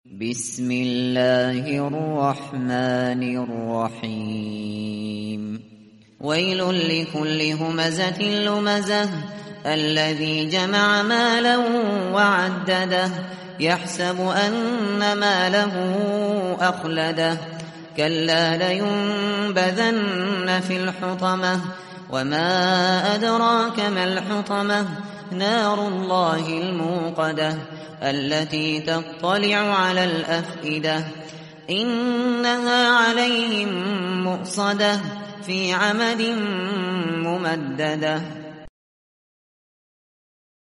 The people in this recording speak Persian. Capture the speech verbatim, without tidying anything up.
بسم الله الرحمن الرحيم ويل لكل همزة لمزة الذي جمع مالا وعدده يحسب أن ماله أخلده كلا لينبذن في الحطمة وما أدراك ما الحطمة نار الله الموقدة التي تطلع على الأفئدة إنها عليهم مؤصدة في عمد ممددة.